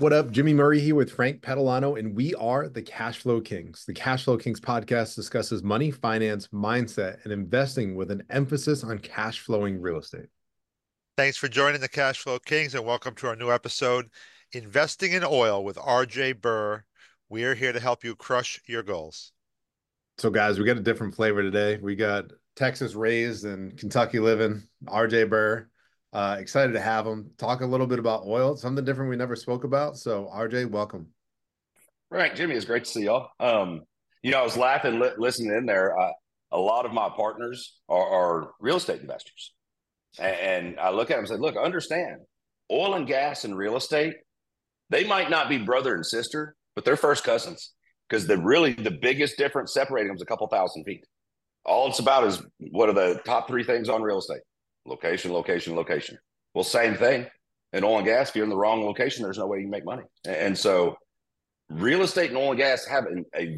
What up? Jimmy Murray here with Frank Petalano, and we are the Cash Flow Kings. The Cash Flow Kings podcast discusses money, finance, mindset, and investing with an emphasis on cash flowing real estate. Thanks for joining the Cash Flow Kings and welcome to our new episode, Investing in Oil with RJ Burr. We are here to help you crush your goals. So, guys, we got a different flavor today. We got Texas raised and Kentucky living, RJ Burr. Excited to have him talk a little bit about oil, something different we never spoke about. So, RJ, welcome. Right, Jimmy, it's great to see y'all. I was laughing listening in there. A lot of my partners are real estate investors. And I look at them and say, look, understand, oil and gas and real estate, they might not be brother and sister, but they're first cousins, because the biggest difference separating them is a couple thousand feet. All it's about is, what are the top three things on real estate? Location, location, location. Well, same thing in oil and gas. If you're in the wrong location, there's no way you can make money. And so real estate and oil and gas have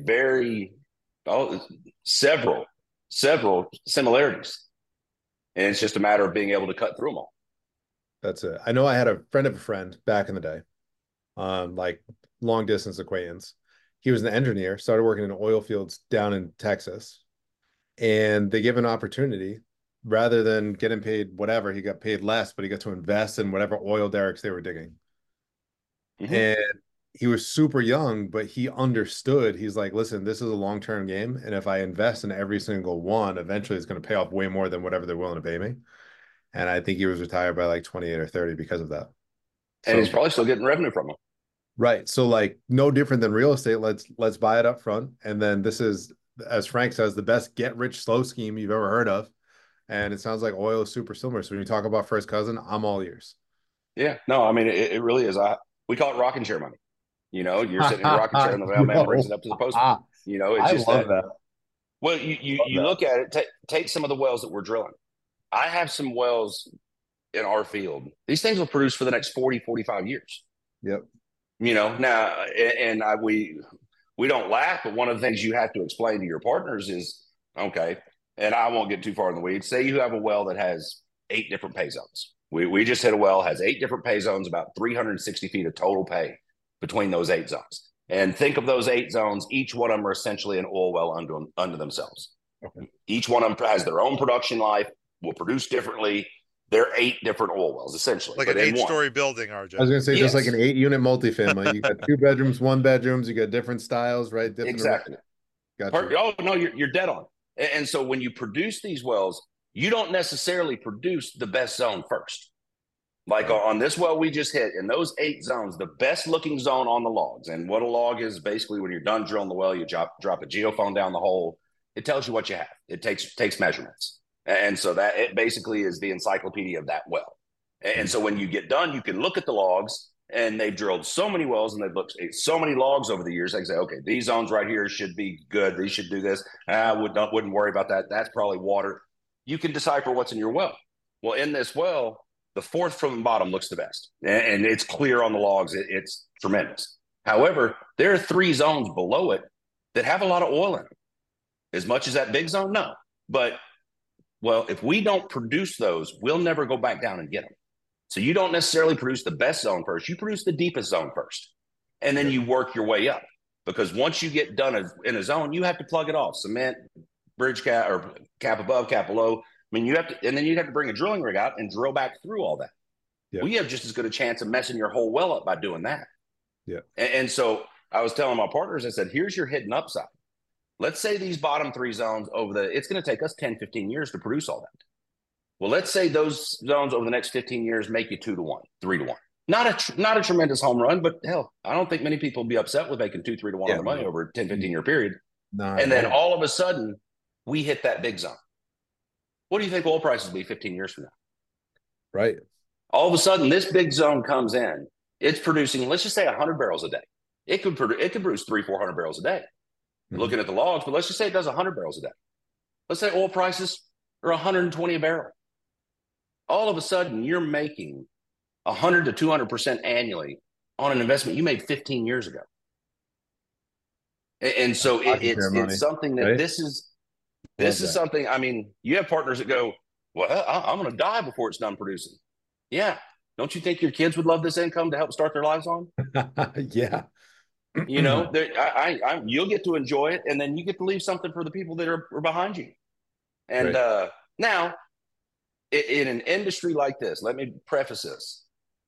several similarities. And it's just a matter of being able to cut through them all. That's it. I know I had a friend of a friend back in the day, like long distance acquaintance. He was an engineer, started working in oil fields down in Texas, and they gave an opportunity. Rather than getting paid whatever, he got paid less, but he got to invest in whatever oil derricks they were digging. Mm-hmm. And he was super young, but he understood. He's like, listen, this is a long-term game. And if I invest in every single one, eventually it's going to pay off way more than whatever they're willing to pay me. And I think he was retired by like 28 or 30 because of that. And he's probably still getting revenue from them. Right. So like no different than real estate. Let's buy it up front. And then this is, as Frank says, the best get rich slow scheme you've ever heard of. And it sounds like oil is super similar. So when you talk about first cousin, I'm all ears. Yeah, no, I mean, it really is. We call it rocking chair money. You're sitting in a rocking chair and the mailman brings it up to the postman. It's just that. Well, you look at it, take some of the wells that we're drilling. I have some wells in our field. These things will produce for the next 40, 45 years. Yep. Now, we don't laugh, but one of the things you have to explain to your partners is, okay, and I won't get too far in the weeds. Say you have a well that has 8 different pay zones. We just hit a well, has 8 different pay zones, about 360 feet of total pay between those 8 zones. And think of those 8 zones, each one of them are essentially an oil well under themselves. Okay. Each one of them has their own production life, will produce differently. They're 8 different oil wells, essentially. Like an 8-story building, RJ. I was going to say, yes. Just like an 8-unit multifamily. You got 2 bedrooms, 1 bedrooms, you got different styles, right? Different exactly. Gotcha. Oh, no, you're dead on. And so when you produce these wells, you don't necessarily produce the best zone first. Like on this well we just hit, in those 8 zones, the best looking zone on the logs. And what a log is, basically when you're done drilling the well, you drop a geophone down the hole. It tells you what you have. It takes measurements. And so that it basically is the encyclopedia of that well. And so when you get done, you can look at the logs, and they've drilled so many wells and they've looked at so many logs over the years. They say, okay, these zones right here should be good. These should do this. I wouldn't worry about that. That's probably water. You can decipher what's in your well. Well, in this well, the 4th from the bottom looks the best. And it's clear on the logs. It's tremendous. However, there are 3 zones below it that have a lot of oil in them. As much as that big zone? No. But, well, if we don't produce those, we'll never go back down and get them. So you don't necessarily produce the best zone first. You produce the deepest zone first. And then you work your way up. Because once you get done in a zone, you have to plug it off. Cement, bridge cap, or cap above, cap below. I mean, you have to, and then you have to bring a drilling rig out and drill back through all that. Yeah. We have just as good a chance of messing your whole well up by doing that. Yeah. And so I was telling my partners, I said, here's your hidden upside. Let's say these bottom 3 zones it's going to take us 10, 15 years to produce all that. Well, let's say those zones over the next 15 years make you 2 to 1, 3 to 1. Not a tremendous home run, but hell, I don't think many people will be upset with making 2, 3 to 1 on the money over a 10, 15 year period. And then all of a sudden, we hit that big zone. What do you think oil prices will be 15 years from now? Right. All of a sudden, this big zone comes in. It's producing, let's just say 100 barrels a day. It could produce 300-400 barrels a day. Mm-hmm. Looking at the logs, but let's just say it does 100 barrels a day. Let's say oil prices are 120 a barrel. All of a sudden, you're making 100 to 200% annually on an investment you made 15 years ago. And so it's something that, right? This is something, I mean, you have partners that go, well, I'm going to die before it's done producing. Yeah, Don't you think your kids would love this income to help start their lives on? Yeah. You know, you'll get to enjoy it, and then you get to leave something for the people that are behind you. And Right. now, in an industry like this, let me preface this.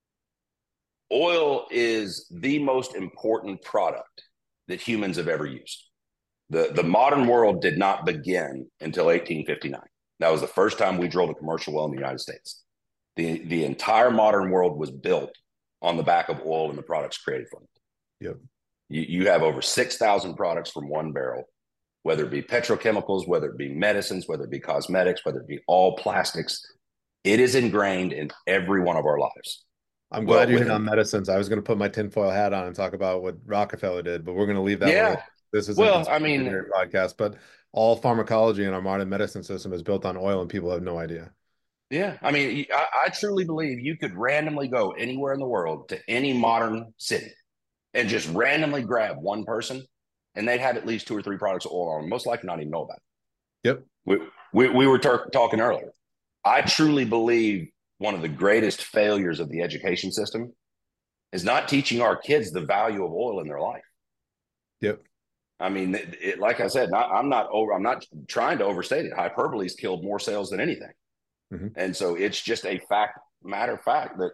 Oil is the most important product that humans have ever used. The modern world did not begin until 1859. That was the first time we drilled a commercial well in the United States. The entire modern world was built on the back of oil and the products created from it. Yep. You have over 6,000 products from one barrel, whether it be petrochemicals, whether it be medicines, whether it be cosmetics, whether it be all plastics. It is ingrained in every one of our lives. I'm Well, glad you hit on medicines. I was going to put my tinfoil hat on and talk about what Rockefeller did, but we're going to leave that one. This isn't a well, I mean, conspiracy podcast, but all pharmacology in our modern medicine system is built on oil, and people have no idea. yeah, I mean, I truly believe you could randomly go anywhere in the world to any modern city and just randomly grab one person, and they'd have at least 2 or 3 products of oil on them, most likely not even know about it. Yep. We were talking earlier. I truly believe one of the greatest failures of the education system is not teaching our kids the value of oil in their life. Yep. I mean, like I said, I'm not trying to overstate it. Hyperbole's killed more sales than anything. Mm-hmm. And so it's just a matter of fact that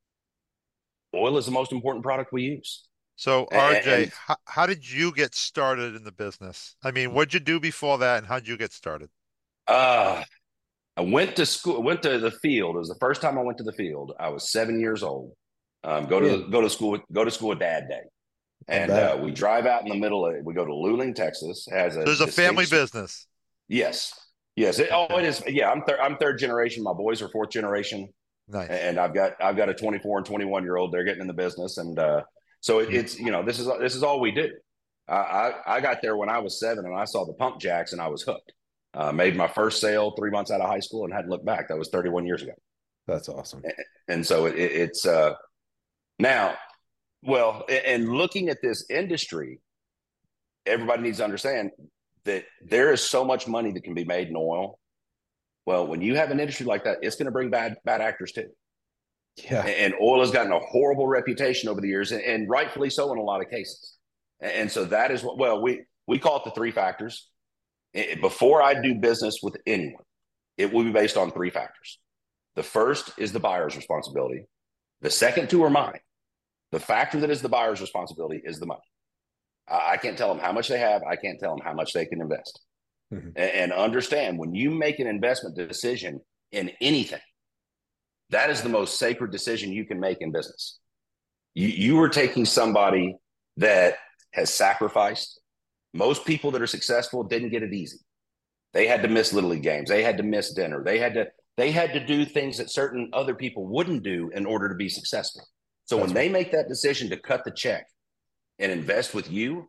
oil is the most important product we use. So RJ, how did you get started in the business? I mean, what'd you do before that, and how'd you get started? I went to school, went to the field. It was the first time I went to the field. I was 7 years old. Go to school with Dad Day. And we drive out in the middle we go to Luling, Texas. There's a family business. Yes. Yes. It is. Yeah. I'm third generation. My boys are fourth generation. Nice. And I've got a 24 and 21-year-old. They're getting in the business. And so it's, this is all we do. I got there when I was 7 and I saw the pump jacks and I was hooked. Made my first sale 3 months out of high school and hadn't looked back. That was 31 years ago. That's awesome. And so it's now, well, and looking at this industry, everybody needs to understand that there is so much money that can be made in oil. Well, when you have an industry like that, it's going to bring bad actors too. Yeah. And oil has gotten a horrible reputation over the years, and rightfully so in a lot of cases. And so that is what, well, we call it the 3 factors. Before I do business with anyone, it will be based on 3 factors. The first is the buyer's responsibility. The second 2 are mine. The factor that is the buyer's responsibility is the money. I can't tell them how much they have. I can't tell them how much they can invest. Mm-hmm. And understand, when you make an investment decision in anything, that is the most sacred decision you can make in business. You are taking somebody that has sacrificed. Most people that are successful didn't get it easy. They had to miss Little League games. They had to miss dinner. They had to do things that certain other people wouldn't do in order to be successful. So when they make that decision to cut the check and invest with you,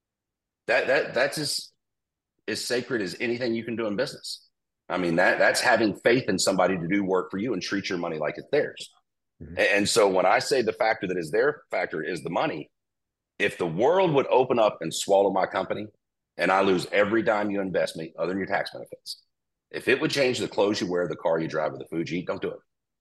that's as sacred as anything you can do in business. I mean, that's having faith in somebody to do work for you and treat your money like it's theirs. Mm-hmm. And so when I say the factor that is their factor is the money, if the world would open up and swallow my company and I lose every dime you invest me, other than your tax benefits, if it would change the clothes you wear, the car you drive, or the food you eat, don't do it.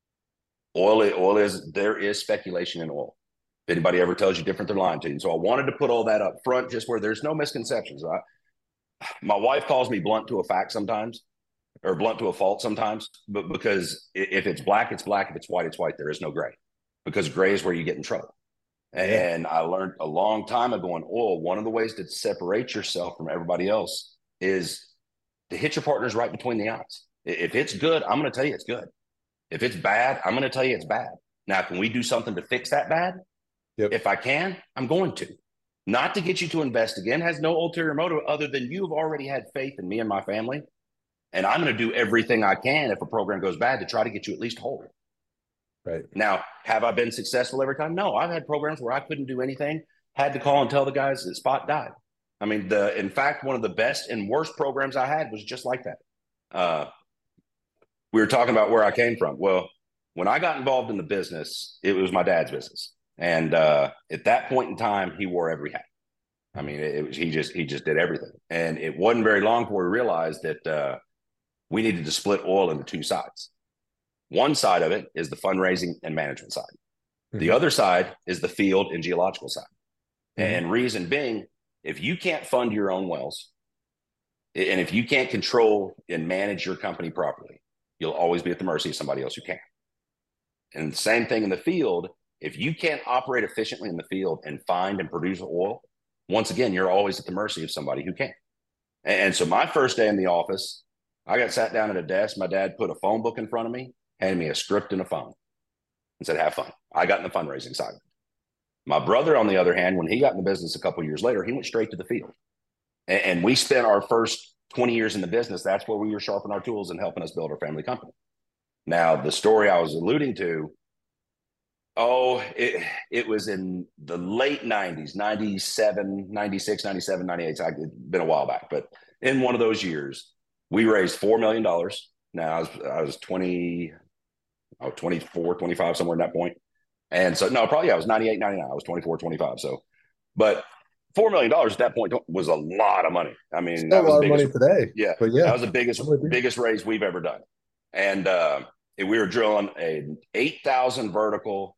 There is speculation in oil. If anybody ever tells you different, they're lying to you. So I wanted to put all that up front just where there's no misconceptions. My wife calls me blunt to a fact sometimes, or blunt to a fault sometimes, but because if it's black, it's black. If it's white, it's white. There is no gray, because gray is where you get in trouble. Yeah. And I learned a long time ago in oil, one of the ways to separate yourself from everybody else is to hit your partners right between the eyes. If it's good, I'm going to tell you it's good. If it's bad, I'm going to tell you it's bad. Now, can we do something to fix that bad? Yep. If I can, I'm going to. Not to get you to invest again, has no ulterior motive other than you've already had faith in me and my family. And I'm going to do everything I can if a program goes bad to try to get you at least whole. Right. Now, have I been successful every time? No, I've had programs where I couldn't do anything, had to call and tell the guys that spot died. I mean, in fact, one of the best and worst programs I had was just like that. We were talking about where I came from. Well, when I got involved in the business, it was my dad's business. And at that point in time, he wore every hat. I mean, he just did everything. And it wasn't very long before we realized that we needed to split oil into 2 sides. One side of it is the fundraising and management side. The Mhm. other side is the field and geological side. Mhm. And reason being, if you can't fund your own wells, and if you can't control and manage your company properly, you'll always be at the mercy of somebody else who can. And the same thing in the field. If you can't operate efficiently in the field and find and produce oil, once again, you're always at the mercy of somebody who can. And so my first day in the office, I got sat down at a desk. My dad put a phone book in front of me, handed me a script and a phone, and said, have fun. I got in the fundraising side. My brother, on the other hand, when he got in the business a couple of years later, he went straight to the field. And we spent our first 20 years in the business. That's where we were sharpening our tools and helping us build our family company. Now, the story I was alluding to, it was in the late 90s, 97, 96, 97, 98. It's been a while back. But in one of those years, we raised $4 million. Now, I was 24, 25, somewhere in that point. And so, no, probably I was 98, 99. I was 24, 25. So, but $4 million at that point was a lot of money. I mean, Still that a was lot the of money biggest, today. yeah, But yeah, that was the biggest raise we've ever done. And we were drilling a 9,000 vertical,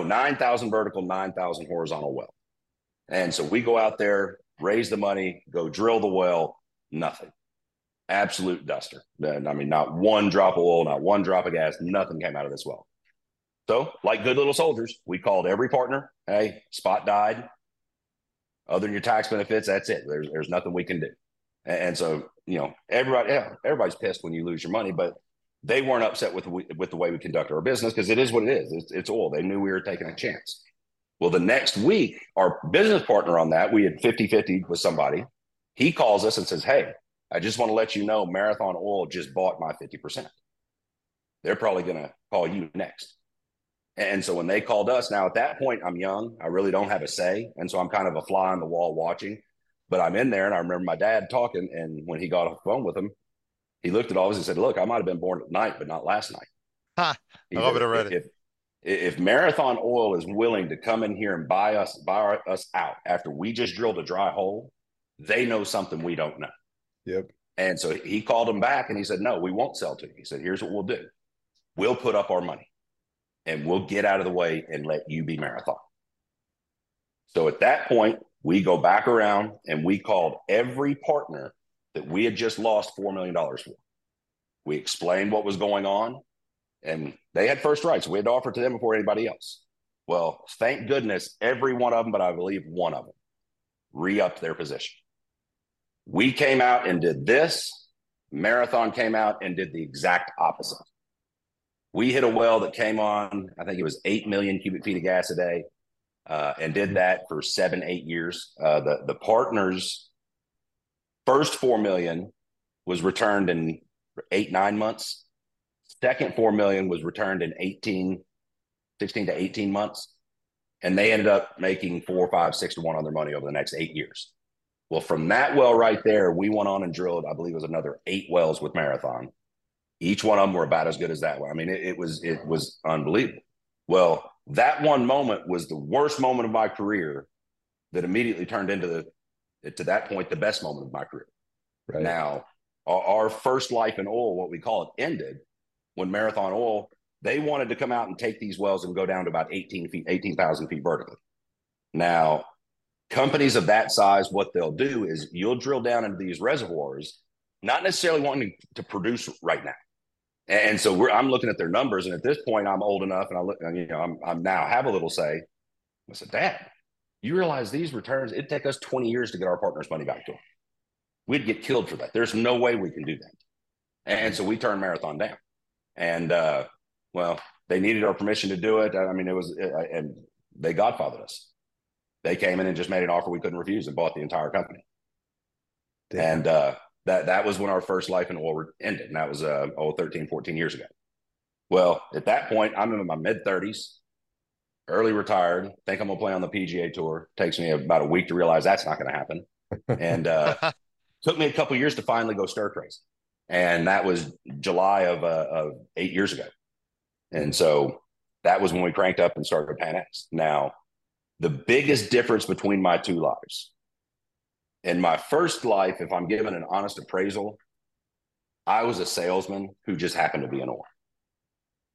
9,000 horizontal well. And so we go out there, raise the money, go drill the well, nothing. Absolute duster. I mean, not one drop of oil, not one drop of gas, nothing came out of this well. So, like good little soldiers, we called every partner. Hey, spot died. Other than your tax benefits, that's it. There's nothing we can do. And so, everybody's pissed when you lose your money, but they weren't upset with the way we conduct our business because it is what it is. It's oil. They knew we were taking a chance. Well, the next week, our business partner on that, we had 50-50 with somebody. He calls us and says, hey, I just want to let you know Marathon Oil just bought my 50%. They're probably going to call you next. And so when they called us, now at that point, I'm young. I really don't have a say. And so I'm kind of a fly on the wall watching. But I'm in there, and I remember my dad talking. And when he got off the phone with him, he looked at all of us and said, look, I might have been born at night, but not last night. Ha, I love it already. If Marathon Oil is willing to come in here and buy us out after we just drilled a dry hole, they know something we don't know. Yep. And so he called him back and he said, no, we won't sell to you. He said, here's what we'll do. We'll put up our money and we'll get out of the way and let you be Marathon. So at that point, we go back around and we called every partner that we had just lost $4 million for. We explained what was going on, and they had first rights. We had to offer to them before anybody else. Well, thank goodness, every one of them, but I believe one of them, re-upped their position. We came out and did this. Marathon came out and did the exact opposite. We hit a well that came on, I think it was 8 million cubic feet of gas a day, and did that for 7-8 years. The partners' first 4 million was returned in 8-9 months. Second 4 million was returned in 16 to 18 months. And they ended up making 4, 5, 6 to 1 on their money over the next 8 years. Well, from that well right there, we went on and drilled, I believe it was another 8 wells with Marathon. Each one of them were about as good as that one. I mean, it was unbelievable. Well, that one moment was the worst moment of my career that immediately turned into to that point, the best moment of my career. Right. Now, our first life in oil, what we call it, ended when Marathon Oil, they wanted to come out and take these wells and go down to about 18,000 feet vertically. Now, companies of that size, what they'll do is you'll drill down into these reservoirs, not necessarily wanting to produce right now. And so I'm looking at their numbers, and at this point, I'm old enough, and I'm now have a little say. I said, Dad, you realize these returns? It'd take us 20 years to get our partner's money back to them. We'd get killed for that. There's no way we can do that. And so we turned Marathon down. And well, they needed our permission to do it. I mean, and they godfathered us. They came in and just made an offer we couldn't refuse and bought the entire company. Damn. And that was when our first life in oil ended. And that was 13, 14 years ago. Well, at that point, I'm in my mid-30s, early retired. Think I'm going to play on the PGA Tour. Takes me about a week to realize that's not going to happen. And took me a couple of years to finally go stir crazy. And that was July of 8 years ago. And so that was when we cranked up and started Pan-X. Now, the biggest difference between my two lives. In my first life, if I'm giving an honest appraisal, I was a salesman who just happened to be an oil.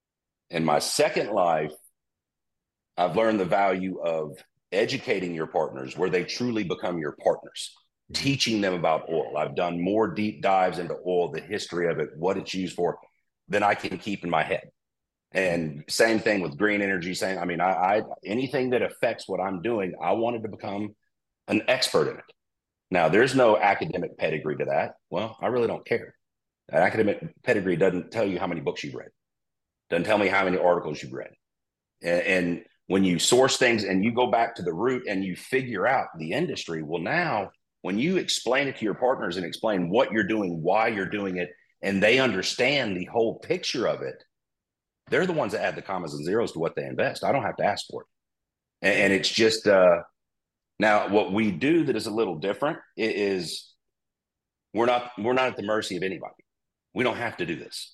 In my second life, I've learned the value of educating your partners where they truly become your partners, teaching them about oil. I've done more deep dives into oil, the history of it, what it's used for, than I can keep in my head. And same thing with green energy. I anything that affects what I'm doing, I wanted to become an expert in it. Now, there's no academic pedigree to that. Well, I really don't care. That academic pedigree doesn't tell you how many books you've read, doesn't tell me how many articles you've read. And when you source things and you go back to the root and you figure out the industry, well, now when you explain it to your partners and explain what you're doing, why you're doing it, and they understand the whole picture of it, they're the ones that add the commas and zeros to what they invest. I don't have to ask for it. And it's just, now what we do that is a little different is we're not at the mercy of anybody. We don't have to do this.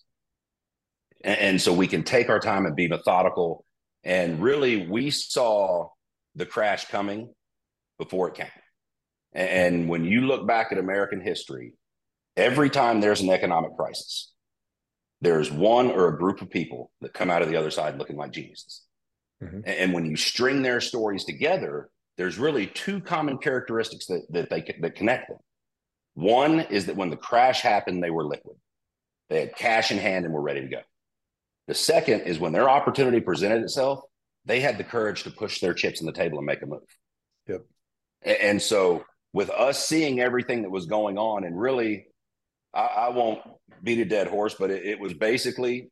And so we can take our time and be methodical. And really, we saw the crash coming before it came. And when you look back at American history, every time there's an economic crisis, there's one or a group of people that come out of the other side looking like geniuses. Mm-hmm. And when you string their stories together, there's really two common characteristics that connect them. One is that when the crash happened, they were liquid. They had cash in hand and were ready to go. The second is when their opportunity presented itself, they had the courage to push their chips on the table and make a move. Yep. And so with us seeing everything that was going on, and really, I won't beat a dead horse, but it was basically,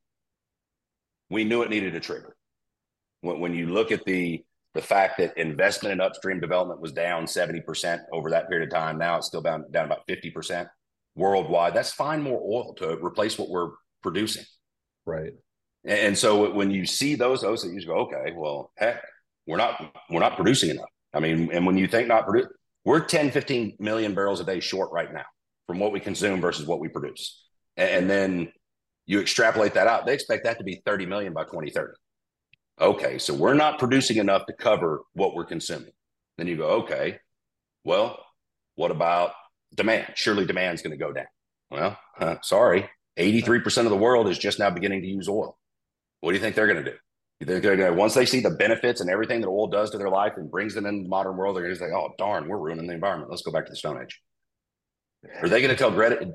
we knew it needed a trigger. When you look at the fact that investment in upstream development was down 70% over that period of time, now it's still down about 50% worldwide. That's fine, more oil to replace what we're producing. Right. And so when you see those, you just go, okay, well, heck, we're not producing enough. I mean, and when you think not produce, we're 10, 15 million barrels a day short right now from what we consume versus what we produce. And then you extrapolate that out, they expect that to be 30 million by 2030. Okay, so we're not producing enough to cover what we're consuming. Then you go, okay, well, what about demand? Surely demand's going to go down. Well, sorry, 83% of the world is just now beginning to use oil. What do you think they're going to do? You think they're going to, once they see the benefits and everything that oil does to their life and brings them into the modern world, they're going to say, oh, darn, we're ruining the environment. Let's go back to the Stone Age. Are they going to tell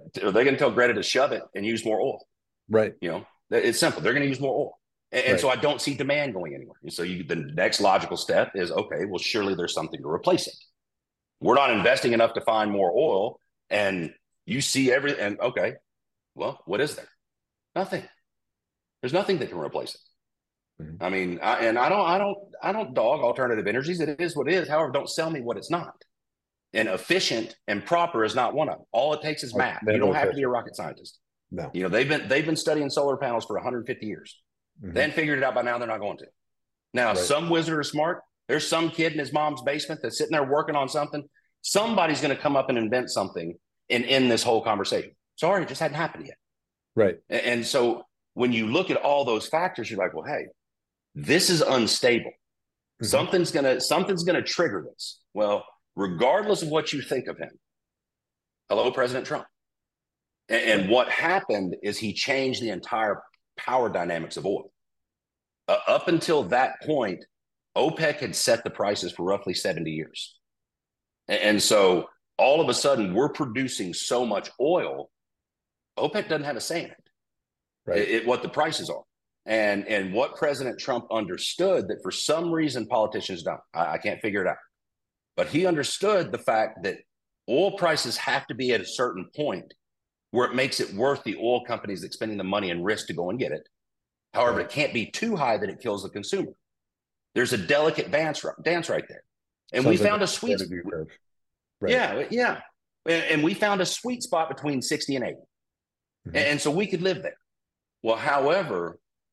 Greta to shove it and use more oil? Right. You know, it's simple. They're going to use more oil. And right. So I don't see demand going anywhere. And so the next logical step is, okay, well, surely there's something to replace it. We're not investing enough to find more oil. And you see everything. Okay, well, what is there? Nothing. There's nothing that can replace it. Mm-hmm. I mean, I don't dog alternative energies. It is what it is. However, don't sell me what it's not. And efficient and proper is not one of them. All it takes is math. You don't have to be a rocket scientist. No. You know, they've been studying solar panels for 150 years. Mm-hmm. They hadn't figured it out by now. They're not going to. Now, right. Some wizard is smart. There's some kid in his mom's basement that's sitting there working on something. Somebody's going to come up and invent something and end this whole conversation. Sorry, it just hadn't happened yet. Right. And so when you look at all those factors, you're like, well, hey, this is unstable. Mm-hmm. Something's gonna trigger this. Well, regardless of what you think of him, hello, President Trump. And what happened is he changed the entire power dynamics of oil. Up until that point, OPEC had set the prices for roughly 70 years. And so all of a sudden, we're producing so much oil, OPEC doesn't have a say in it. Right. What the prices are. And what President Trump understood that for some reason politicians don't. I can't figure it out. But he understood the fact that oil prices have to be at a certain point where it makes it worth the oil companies expending the money and risk to go and get it. However, right. It can't be too high that it kills the consumer. There's a delicate dance right there. And we found a sweet spot. Right. Yeah. And we found a sweet spot between 60 and 80. Mm-hmm. And so we could live there. Well, however,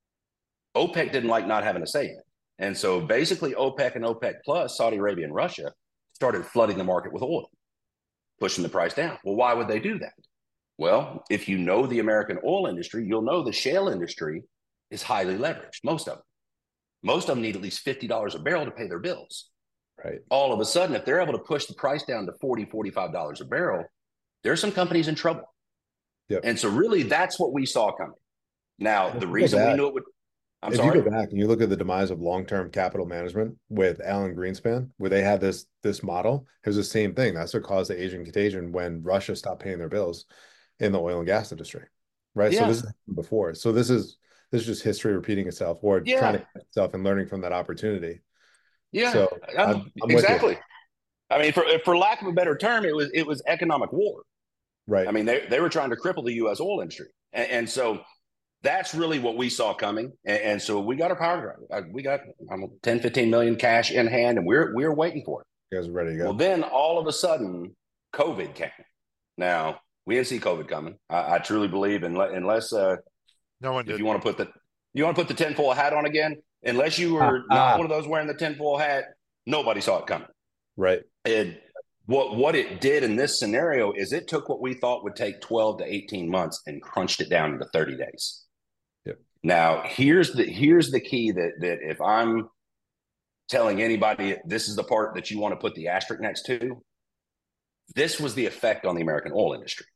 OPEC didn't like not having a say in it. And so basically OPEC and OPEC plus, Saudi Arabia and Russia, started flooding the market with oil, pushing the price down. Well, why would they do that? Well, if you know the American oil industry, you'll know the shale industry is highly leveraged, most of them. Most of them need at least $50 a barrel to pay their bills. Right. All of a sudden, if they're able to push the price down to $40, $45 a barrel, there's some companies in trouble. Yep. And so really that's what we saw coming. Now, the reason we knew it would, I'm If you sorry. go back and you look at the demise of long-term capital management with Alan Greenspan, where they had this model, it was the same thing. That's what caused the Asian contagion when Russia stopped paying their bills in the oil and gas industry, right? So Yeah. this is before. So this is just history repeating itself or trying Yeah. to catch itself and learning from that opportunity. Yeah. So I'm with you, Exactly. I mean, for lack of a better term, it was economic war. I right? mean, they were trying to cripple the U.S. oil industry, and so that's really what we saw coming. And so we got our power drive. We got 10, 15 million cash in hand, and we're waiting for it. You guys are ready to Well, go. then all of a sudden, COVID came. Now we didn't see COVID coming. I truly believe, unless No one if did. you want to put the tinfoil hat on again, unless you were not one of those wearing the tinfoil hat, nobody saw it coming. Right. And what it did in this scenario is it took what we thought would take 12 to 18 months and crunched it down to 30 days. Yep. Now, here's the key that if I'm telling anybody this is the part that you want to put the asterisk next to, this was the effect on the American oil industry.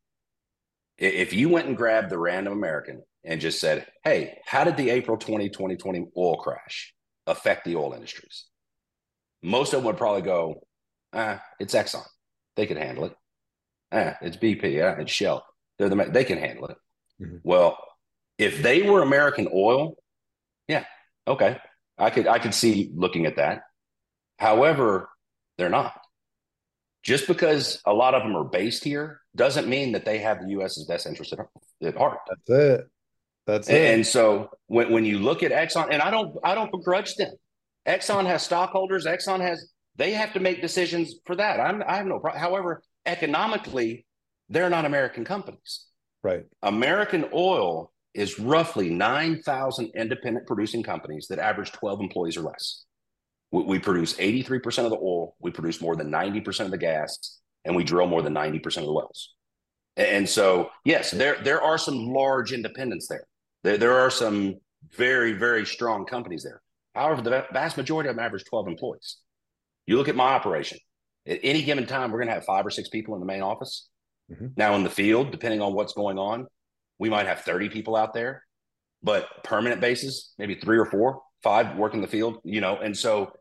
If you went and grabbed the random American and just said, hey, how did the April 2020 oil crash affect the oil industries? Most of them would probably go, it's Exxon. They could handle it. It's BP. It's Shell. They can handle it. Mm-hmm. Well, if they were American oil, yeah, okay. I could see looking at that. However, they're not. Just because a lot of them are based here doesn't mean that they have the U.S.'s best interest at heart. That's it. That's it. And so when you look at Exxon, and I don't begrudge them. Exxon has stockholders. They have to make decisions for that. I have no problem. However, economically, they're not American companies. Right. American Oil is roughly 9,000 independent producing companies that average 12 employees or less. We produce 83% of the oil. We produce more than 90% of the gas, and we drill more than 90% of the wells. And so, yes, there are some large independents there. There are some very, very strong companies there. However, the vast majority of them average 12 employees. You look at my operation. At any given time, we're going to have 5 or 6 people in the main office. Mm-hmm. Now, in the field, depending on what's going on, we might have 30 people out there, but permanent basis, maybe 3 or 4, 5 work in the field, and so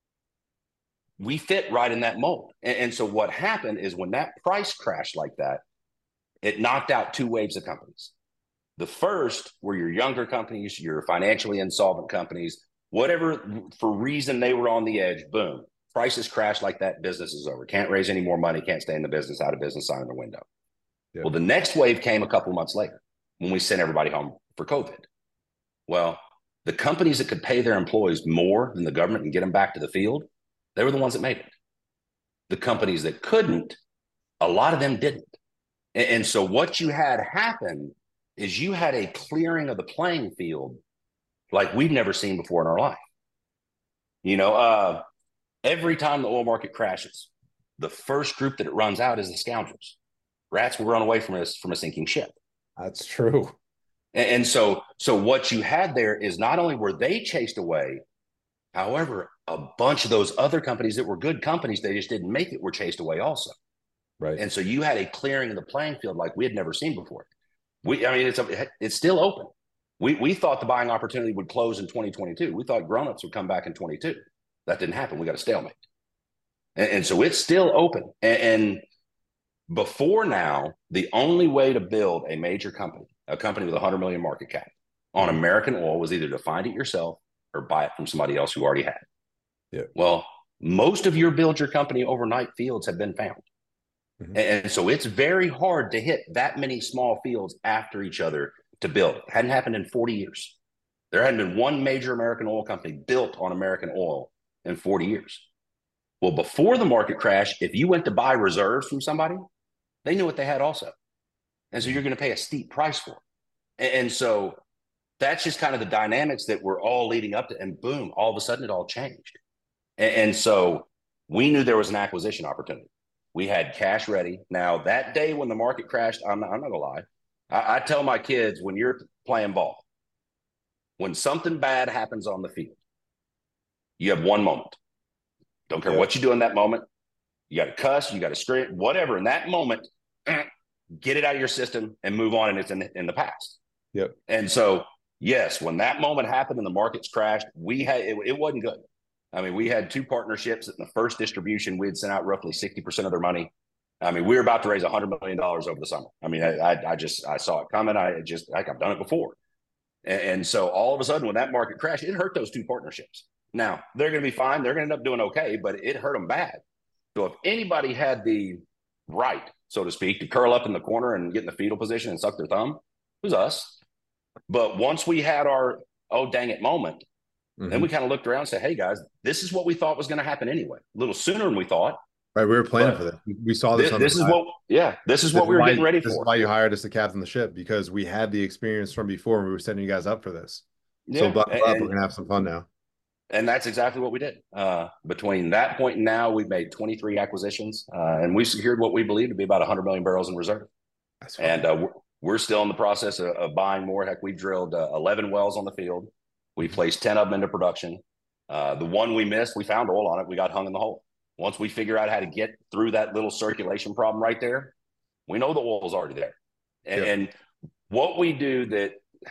we fit right in that mold. And so what happened is when that price crashed like that, it knocked out 2 waves of companies. The first were your younger companies, your financially insolvent companies, whatever for reason they were on the edge, boom, prices crash like that, business is over. Can't raise any more money, can't stay in the business, out of business, sign in the window. Yep. Well, the next wave came a couple of months later when we sent everybody home for COVID. Well, the companies that could pay their employees more than the government and get them back to the field, they were the ones that made it. The companies that couldn't, a lot of them didn't. And so what you had happen is you had a clearing of the playing field like we've never seen before in our life. Every time the oil market crashes, the first group that it runs out is the scoundrels. Rats will run away from a sinking ship. That's true. And so what you had there is not only were they chased away, however, a bunch of those other companies that were good companies, they just didn't make it, were chased away also. Right. And so you had a clearing of the playing field like we had never seen before. It's still open. We thought the buying opportunity would close in 2022. We thought grown-ups would come back in 22. That didn't happen. We got a stalemate. And so it's still open. And before now, the only way to build a major company, a company with 100 million market cap on American oil, was either to find it yourself or buy it from somebody else who already had it. Yeah. Well, most of your build your company overnight fields have been found. Mm-hmm. And so it's very hard to hit that many small fields after each other to build. It hadn't happened in 40 years. There hadn't been one major American oil company built on American oil in 40 years. Well, before the market crash, if you went to buy reserves from somebody, they knew what they had also. And so you're going to pay a steep price for it. And so that's just kind of the dynamics that we're all leading up to. And boom, all of a sudden it all changed. And so we knew there was an acquisition opportunity. We had cash ready. Now, that day when the market crashed, I'm not going to lie. I tell my kids, when you're playing ball, when something bad happens on the field, you have one moment. Don't care what you do in that moment. You got to cuss, you got to scream, whatever. In that moment, get it out of your system and move on, and it's in the past. Yep. And so yes, when that moment happened and the markets crashed, it wasn't good. I mean, we had 2 partnerships that in the first distribution, we had sent out roughly 60% of their money. I mean, we were about to raise $100 million over the summer. I mean, I saw it coming. I've done it before. And so all of a sudden, when that market crashed, it hurt those 2 partnerships. Now, they're going to be fine. They're going to end up doing okay, but it hurt them bad. So if anybody had the right, so to speak, to curl up in the corner and get in the fetal position and suck their thumb, it was us. But once we had our, oh, dang it moment, then we kind of looked around and said, hey, guys, this is what we thought was going to happen anyway. A little sooner than we thought. Right. We were planning for this. We saw this. This is what we were getting ready for. This is why you hired us to captain the ship, because we had the experience from before and we were setting you guys up for this. Yeah. So buckle up. We're going to have some fun now. And that's exactly what we did. Between that point and now, we've made 23 acquisitions, and we secured what we believe to be about 100 million barrels in reserve. And we're still in the process of buying more. Heck, we drilled 11 wells on the field. We placed 10 of them into production. The one we missed, we found oil on it. We got hung in the hole. Once we figure out how to get through that little circulation problem right there, we know the oil is already there. And what we do that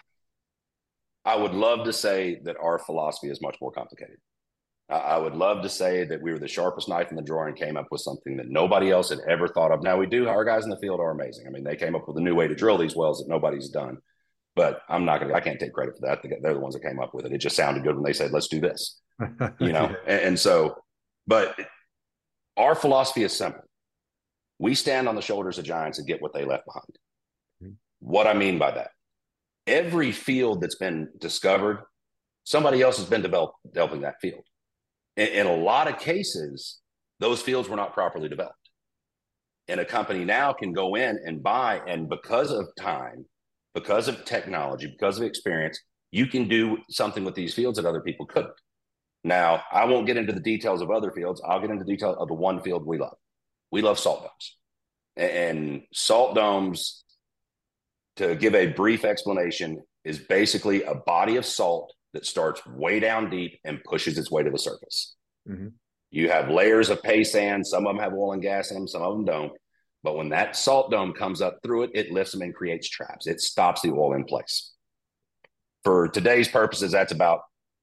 I would love to say that our philosophy is much more complicated. I would love to say that we were the sharpest knife in the drawer and came up with something that nobody else had ever thought of. Now, we do. Our guys in the field are amazing. I mean, they came up with a new way to drill these wells that nobody's done. But I can't take credit for that. They're the ones that came up with it. It just sounded good when they said, let's do this. And so, but our philosophy is simple. We stand on the shoulders of giants and get what they left behind. Mm-hmm. What I mean by that, every field that's been discovered, somebody else has been developing that field. In a lot of cases, those fields were not properly developed. And a company now can go in and buy, and because of time, because of technology, because of experience, you can do something with these fields that other people couldn't. Now, I won't get into the details of other fields. I'll get into the detail of the one field we love. We love salt domes. And salt domes, to give a brief explanation, is basically a body of salt that starts way down deep and pushes its way to the surface. Mm-hmm. You have layers of pay sand. Some of them have oil and gas in them. Some of them don't. But when that salt dome comes up through it, it lifts them and creates traps. It stops the oil in place. For today's purposes, that's about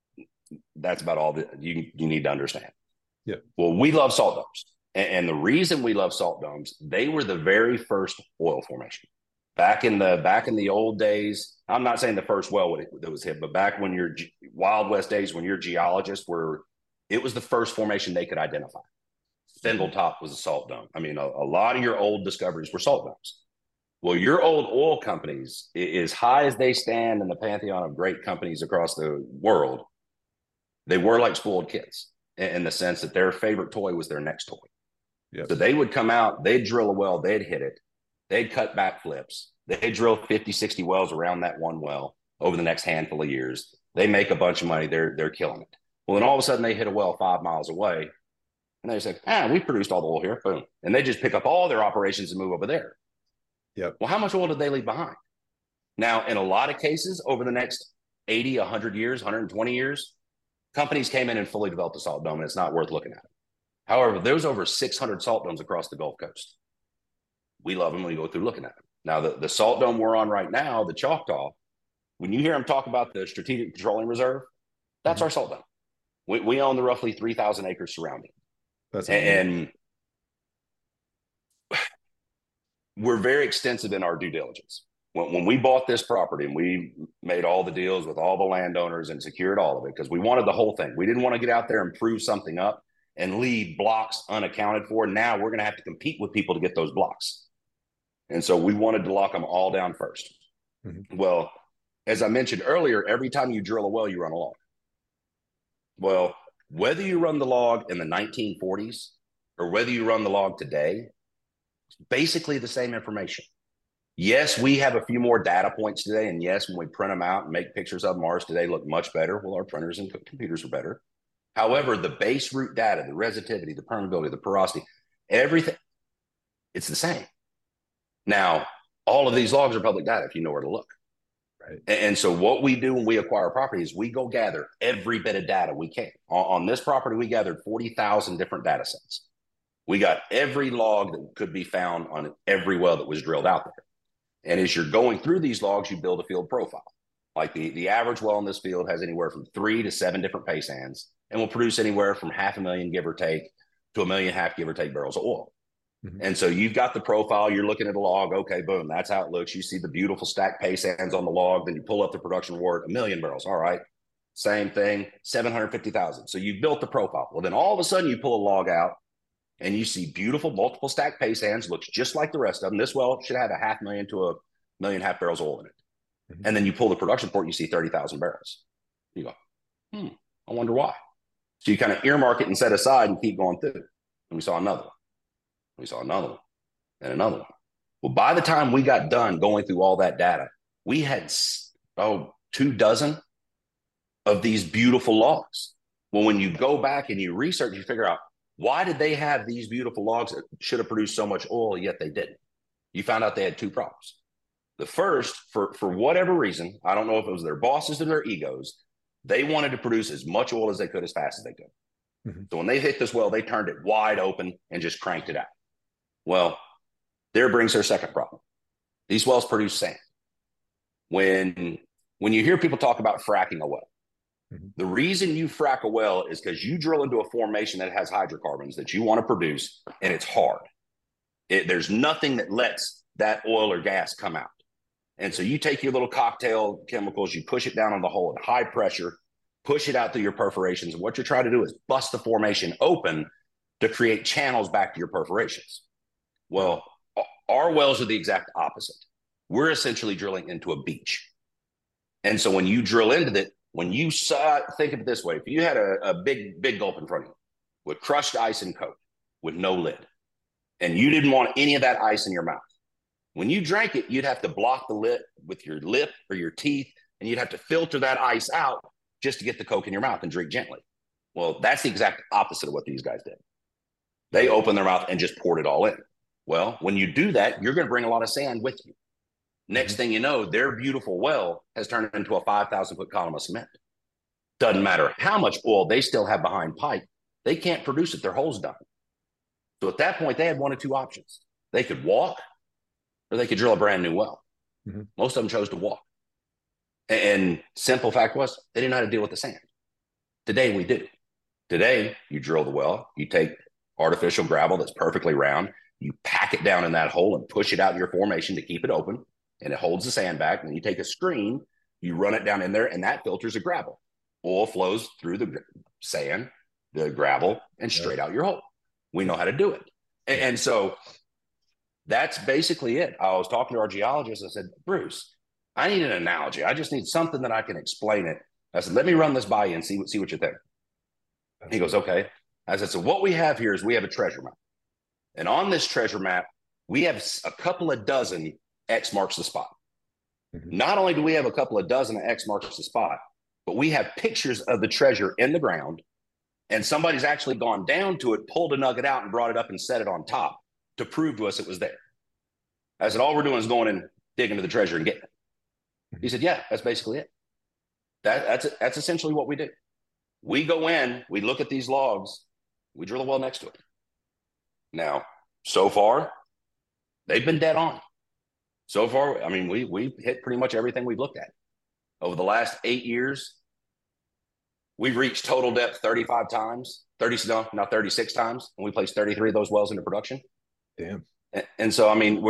all that you need to understand. Yeah. Well, we love salt domes. And the reason we love salt domes, they were the very first oil formation. Back in the old days, I'm not saying the first well that was hit, but back when your Wild West days, when your geologists it was the first formation they could identify. Spindletop was a salt dome. I mean, a lot of your old discoveries were salt domes. Well, your old oil companies, as high as they stand in the pantheon of great companies across the world, they were like spoiled kids in the sense that their favorite toy was their next toy. Yep. So they would come out, they'd drill a well, they'd hit it, they'd cut back flips, they'd drill 50, 60 wells around that one well over the next handful of years. They make a bunch of money, they're killing it. Well, then all of a sudden they hit a well 5 miles away, and they say, we produced all the oil here, boom. And they just pick up all their operations and move over there. Yep. Well, how much oil did they leave behind? Now, in a lot of cases, over the next 80, 100 years, 120 years, companies came in and fully developed a salt dome, and it's not worth looking at. However, there's over 600 salt domes across the Gulf Coast. We love them when we go through looking at them. Now, the salt dome we're on right now, the Choctaw, when you hear them talk about the Strategic Petroleum Reserve, that's our salt dome. We own the roughly 3,000 acres surrounding. And we're very extensive in our due diligence. When we bought this property and we made all the deals with all the landowners and secured all of it, because we wanted the whole thing. We didn't want to get out there and prove something up and leave blocks unaccounted for. Now we're going to have to compete with people to get those blocks. And so we wanted to lock them all down first. Mm-hmm. Well, as I mentioned earlier, every time you drill a well, you run a log. Well, whether you run the log in the 1940s or whether you run the log today, it's basically the same information. Yes, we have a few more data points today. And yes, when we print them out and make pictures of them, ours today look much better. Well, our printers and computers are better. However, the base root data, the resistivity, the permeability, the porosity, everything, it's the same. Now, all of these logs are public data if you know where to look. Right. And so what we do when we acquire properties, we go gather every bit of data we can. On this property, we gathered 40,000 different data sets. We got every log that could be found on every well that was drilled out there. And as you're going through these logs, you build a field profile. Like the average well in this field has anywhere from 3 to 7 different pay sands and will produce anywhere from 500,000, give or take, to 1.5 million, give or take, barrels of oil. Mm-hmm. And so you've got the profile, you're looking at a log, okay, boom, that's how it looks. You see the beautiful stacked pay sands on the log, then you pull up the production report, 1 million barrels. All right, same thing, 750,000. So you've built the profile. Well, then all of a sudden you pull a log out and you see beautiful multiple stacked pay sands, looks just like the rest of them. This well should have 500,000 to 1.5 million barrels of oil in it. Mm-hmm. And then you pull the production report, you see 30,000 barrels. You go, I wonder why. So you kind of earmark it and set aside and keep going through. And we saw another one. We saw another one and another one. Well, by the time we got done going through all that data, we had 24 of these beautiful logs. Well, when you go back and you research, you figure out, why did they have these beautiful logs that should have produced so much oil, yet they didn't? You found out they had 2 problems. The first, for whatever reason, I don't know if it was their bosses or their egos, they wanted to produce as much oil as they could as fast as they could. Mm-hmm. So when they hit this well, they turned it wide open and just cranked it out. Well, there brings their second problem. These wells produce sand. When you hear people talk about fracking a well, mm-hmm. the reason you frack a well is because you drill into a formation that has hydrocarbons that you want to produce, and it's hard. There's nothing that lets that oil or gas come out. And so you take your little cocktail chemicals, you push it down on the hole at high pressure, push it out through your perforations. And what you're trying to do is bust the formation open to create channels back to your perforations. Well, our wells are the exact opposite. We're essentially drilling into a beach. And so when you drill into it, when you think of it this way, if you had a big gulp in front of you with crushed ice and Coke with no lid, and you didn't want any of that ice in your mouth, when you drank it, you'd have to block the lid with your lip or your teeth, and you'd have to filter that ice out just to get the Coke in your mouth and drink gently. Well, that's the exact opposite of what these guys did. They opened their mouth and just poured it all in. Well, when you do that, you're going to bring a lot of sand with you. Next thing you know, their beautiful well has turned into a 5,000-foot column of cement. Doesn't matter how much oil they still have behind pipe, they can't produce it. Their hole's done. So at that point, they had 1 of 2 options. They could walk, or they could drill a brand new well. Mm-hmm. Most of them chose to walk. And simple fact was, they didn't know how to deal with the sand. Today, we do. Today, you drill the well, you take artificial gravel that's perfectly round, you pack it down in that hole and push it out your formation to keep it open, and it holds the sand back. And you take a screen, you run it down in there, and that filters the gravel. Oil flows through the sand, the gravel, and straight out your hole. We know how to do it. And so that's basically it. I was talking to our geologist. I said, Bruce, I need an analogy. I just need something that I can explain it. I said, let me run this by you and see what you think. He goes, okay. I said, so what we have here is we have a treasure map. And on this treasure map, we have a couple of dozen X marks the spot. Mm-hmm. Not only do we have a couple of dozen X marks the spot, but we have pictures of the treasure in the ground, and somebody's actually gone down to it, pulled a nugget out, and brought it up and set it on top to prove to us it was there. I said, all we're doing is going and digging into the treasure and getting it. He said, yeah, that's basically it. That's essentially what we do. We go in, we look at these logs, we drill a well next to it. Now, so far, they've been dead on. So far, I mean, we hit pretty much everything we've looked at. Over the last 8 years, we've reached total depth 35 times, 36 times, and we placed 33 of those wells into production. Damn. And so, I mean,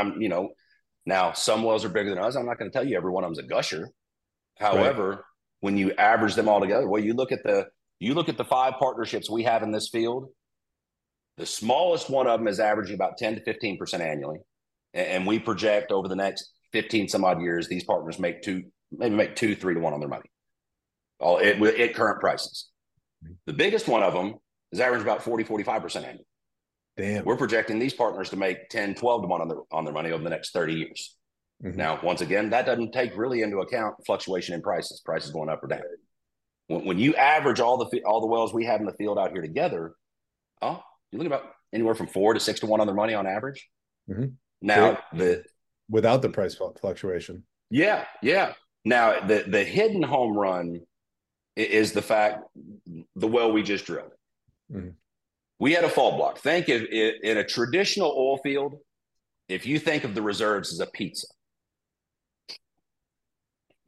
now some wells are bigger than others. I'm not going to tell you every one of them's a gusher. However, when you average them all together, well, you look at the 5 partnerships we have in this field, the smallest one of them is averaging about 10 to 15% annually. And we project over the next 15 some odd years, these partners make 2, 3 to 1 on their money. All at current prices. The biggest one of them is averaging about 40, 45% annually. Damn. We're projecting these partners to make 10, 12 to 1 on their money over the next 30 years. Mm-hmm. Now, once again, that doesn't take really into account fluctuation in prices going up or down. When you average all the wells we have in the field out here together, you look about anywhere from 4 to 6 to 1 on their money on average. Mm-hmm. Now, without the price fluctuation. Yeah. Now, the hidden home run is the fact the well we just drilled. Mm-hmm. We had a fault block. Think in a traditional oil field, if you think of the reserves as a pizza,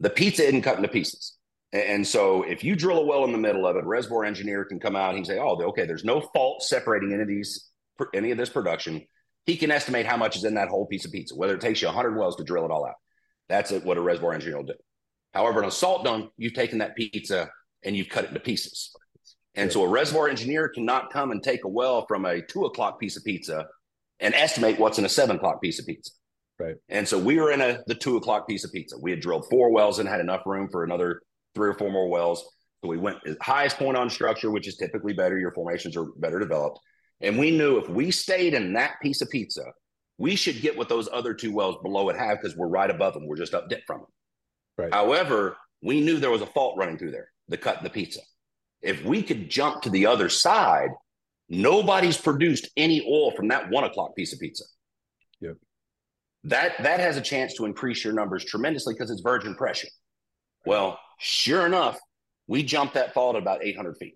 the pizza isn't cut into pieces. And so if you drill a well in the middle of it, a reservoir engineer can come out and he can say, oh, okay, there's no fault separating any of this production. He can estimate how much is in that whole piece of pizza, whether it takes you 100 wells to drill it all out. That's what a reservoir engineer will do. However, in a salt dome, you've taken that pizza and you've cut it into pieces. And so a reservoir engineer cannot come and take a well from a 2 o'clock piece of pizza and estimate what's in a 7 o'clock piece of pizza. Right. And so we were in the 2 o'clock piece of pizza. We had drilled 4 wells and had enough room for another 3 or 4 more wells. So we went the highest point on structure, which is typically better. Your formations are better developed. And we knew if we stayed in that piece of pizza, we should get what those other 2 wells below it have because we're right above them. We're just up dip from them. Right. However, we knew there was a fault running through there, the cut in the pizza. If we could jump to the other side, nobody's produced any oil from that 1 o'clock piece of pizza. Yep. That has a chance to increase your numbers tremendously because it's virgin pressure. Well, sure enough, we jumped that fault at about 800 feet.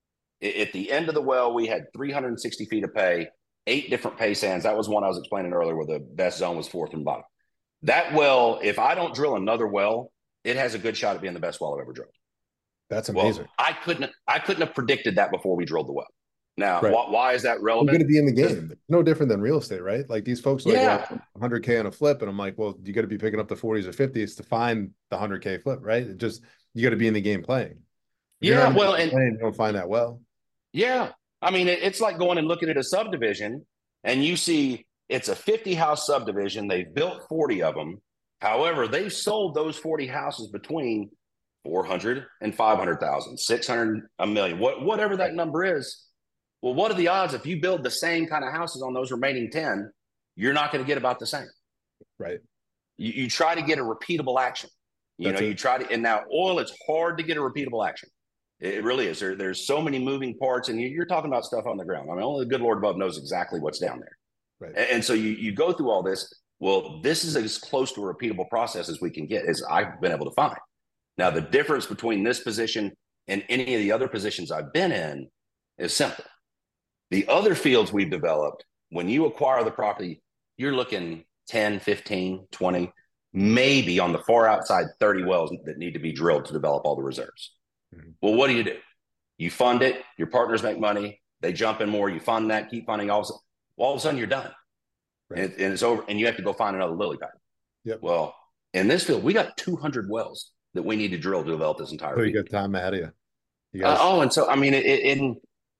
At the end of the well, we had 360 feet of pay, 8 different pay sands. That was one I was explaining earlier where the best zone was 4th and bottom. That well, if I don't drill another well, it has a good shot at being the best well I've ever drilled. That's amazing. Well, I couldn't have predicted that before we drilled the well. Now, why is that relevant? You're going to be in the game. It's no different than real estate, right? Like these folks are like, well, 100K on a flip. And I'm like, well, you got to be picking up the 40s or 50s to find the 100K flip, right? You got to be in the game playing. And you don't find that well. Yeah. I mean, it's like going and looking at a subdivision and you see it's a 50 house subdivision. They've built 40 of them. However, they've sold those 40 houses between 400 and 500,000, 600, a million, whatever that number is. Well, what are the odds if you build the same kind of houses on those remaining 10, you're not going to get about the same. Right. You try to get a repeatable action. You try to, and now oil, it's hard to get a repeatable action. It really is. There's so many moving parts and you're talking about stuff on the ground. I mean, only the good Lord above knows exactly what's down there. Right. And so you go through all this. Well, this is as close to a repeatable process as we can get, as I've been able to find. Now, the difference between this position and any of the other positions I've been in is simple. The other fields we've developed, when you acquire the property, you're looking 10, 15, 20, maybe on the far outside 30 wells that need to be drilled to develop all the reserves. Mm-hmm. Well, what do? You fund it, your partners make money, they jump in more, you fund that, keep funding, all of a sudden you're done. Right. And it's over, and you have to go find another lily pad. Yep. Well, in this field, we got 200 wells that we need to drill to develop this entire field. You got time ahead of you. And so, I mean,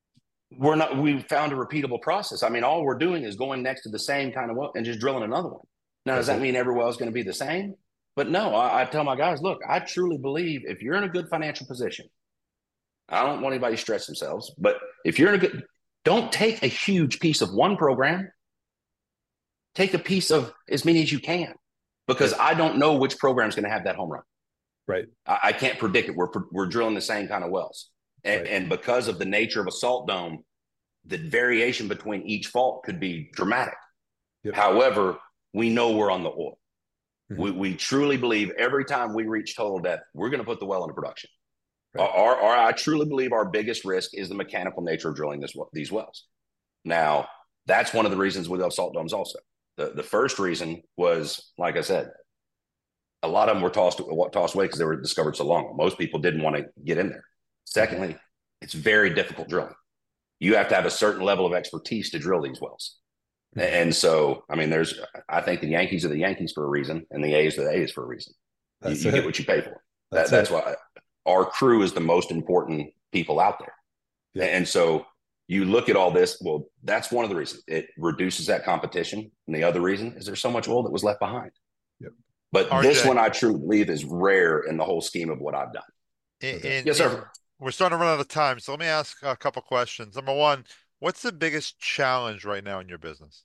we found a repeatable process. I mean, all we're doing is going next to the same kind of well and just drilling another one. Now, does that mean every well is going to be the same? But no, I tell my guys, look, I truly believe if you're in a good financial position, I don't want anybody to stress themselves, but if you're in don't take a huge piece of one program, take a piece of as many as you can, because I don't know which program is going to have that home run. Right. I can't predict it. We're drilling the same kind of wells. And because of the nature of a salt dome, the variation between each fault could be dramatic. Yep. However, we know we're on the oil. Mm-hmm. We truly believe every time we reach total depth, we're going to put the well into production. Right. I truly believe our biggest risk is the mechanical nature of drilling these wells. Now, that's one of the reasons we love salt domes also. The first reason was, like I said, a lot of them were tossed away because they were discovered so long. Most people didn't want to get in there. Secondly, it's very difficult drilling. You have to have a certain level of expertise to drill these wells. Mm-hmm. And so, I mean, I think the Yankees are the Yankees for a reason, and the A's are the A's for a reason. You get what you pay for. That's why our crew is the most important people out there. Yeah. And so you look at all this, well, that's one of the reasons. It reduces that competition. And the other reason is there's so much oil that was left behind. Yep. But RJ, this one I truly believe is rare in the whole scheme of what I've done. Yes, sir. We're starting to run out of time, so let me ask a couple questions. Number one, what's the biggest challenge right now in your business?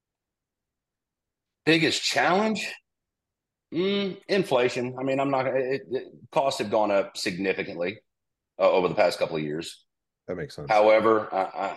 Biggest challenge? Inflation. I mean, costs have gone up significantly over the past couple of years. That makes sense. However,